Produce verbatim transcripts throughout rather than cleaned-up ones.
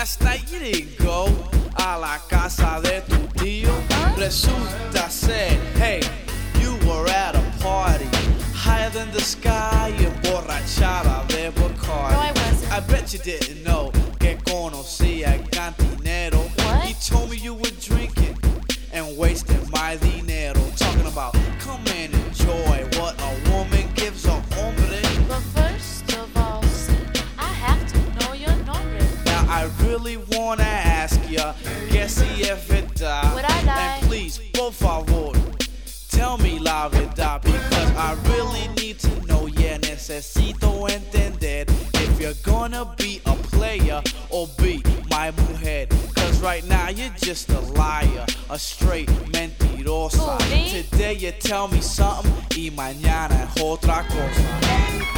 Last night you didn't go a la casa de tu tío. Resulta ser, hey, you were at a party higher than the sky, emborrachada de Bacardi. No, I wasn't. I bet you didn't know que conocía el cantinero. What? He told me you were drinking and wasting my dinero. Talking about come and enjoy what a woman gives a hombre. But first of all, see, I have to know your nombre. Now I really wanna ask ya, que si es verdad. Would I lie? And please, por favor, tell me la verdad, because I really need to know. Yeah, necesito entender if you're gonna be a player or be my mujer. Cause right now you're just a liar, a straight mentirosa. Who, me? Today you tell me something y mañana es otra cosa.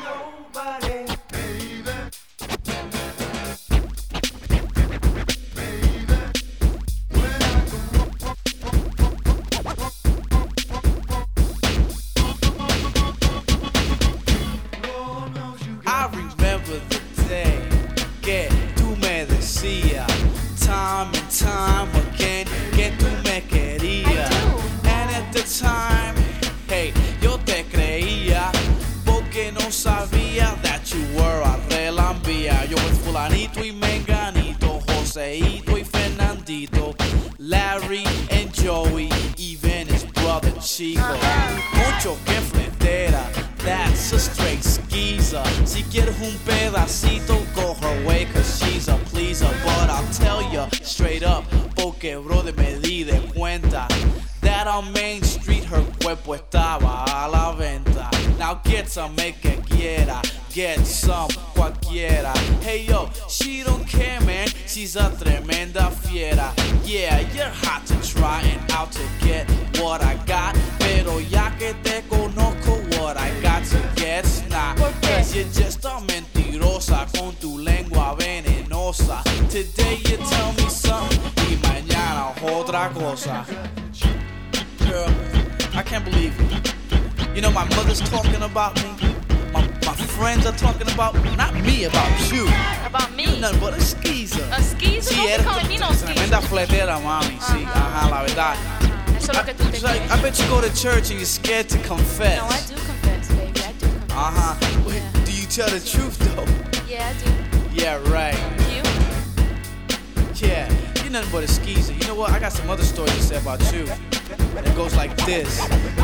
I remember the day que tú me decías time and time again que tú me querías. I do. And at the time, hey, yo te creía porque no sabía that you were a relambía. Yo with fulanito y menganito, Joseito y Fernandito, Larry and Joey, even his brother Chico. Mucho que frontera, that's a straight skeezer. Si quieres un pedacito, go her way, cause she's a pleaser. But I'll tell ya straight up, porque brother me di de cuenta that on Main Street her cuerpo estaba a la venta. Now get some, make que quiera, get some, cualquiera. Hey yo, she don't care, man, she's a tremenda fiera. Yeah, you're hot to try and out to get what I got, pero ya que te conozco, what I got to get's not. ¿Por qué? Cause you're just a mentirosa con tu lengua venenosa. Today you tell me something y mañana otra cosa. Girl, I can't believe it. You know, my mother's talking about me. My, my friends are talking about me. Not me, about you. About me? You're nothing but a skeezer. A skeezer? Sí, Don't be eres calling me no tremenda skeezer. fletera, mami. Sí, ajá, la verdad. Eso es lo que tú te I, like, crees. I bet you go to church and you're scared to confess. No, I do confess, baby. I do confess. Uh-huh. Wait, Yeah. do you tell the truth, though? Yeah, I do. Yeah, right. You? Yeah, you're nothing but a skeezer. You know what? I got some other stories to say about you. It goes like this.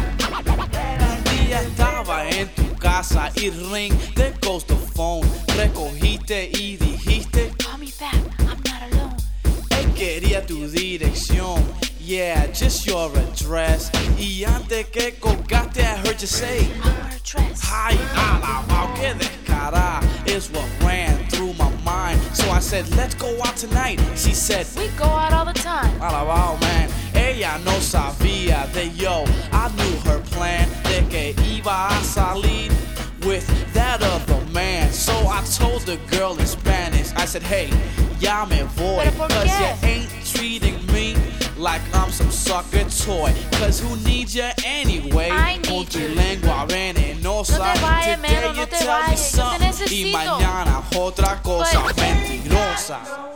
Un día estaba en tu casa y ring, there goes the phone. Recogiste y dijiste, Call me back. I'm not alone. él quería tu dirección. Yeah, just your address. Y antes que colgaste, I heard you say, Our address. ay, alabao, que descarada is what ran through my mind. So I said, let's go out tonight. She said, We go out all the time. alabao, man. Ella no sabía de yo. I knew her plan de que iba a salir with that other man. So I told the girl in Spanish, I said, hey, ya me voy. ¿Pero por Cause qué? you ain't treating me like I'm some sucker toy. Cause who needs you anyway? I need Con tu you. lengua venenosa. No te vayas, Today Melo, you no te tell me vayas, yo te something y necesito. mañana otra cosa But- mentirosa.